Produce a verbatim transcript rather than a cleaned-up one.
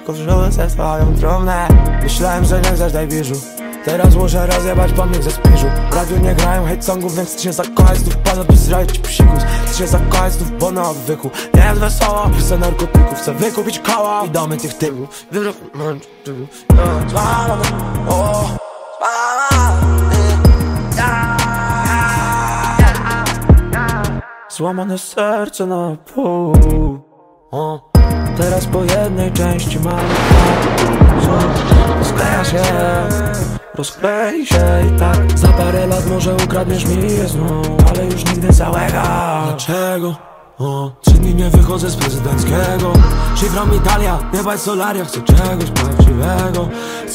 tylko wrzucę swoją trumnę. Myślałem, że nie chcesz daj biżu, teraz muszę rozjebać pomnik ze spiżu. W radiu nie grają hate songów, więc ty się zakochaj znów. Pada by zrobić ci psikus, ty się zakochaj znów, bo na odwyku nie jest wesoło, chcę narkotyków, chcę wykupić koła i domy tych typów. Złamane serce na pół, o. Teraz po jednej części mam skleja się, rozklei się i tak. Za parę lat może ukradniesz mi je znów, ale już nigdy całego. Dlaczego? O, trzy dni nie wychodzę z prezydenckiego. Szyfram Italia, nie bać Solaria, chcę czegoś prawdziwego.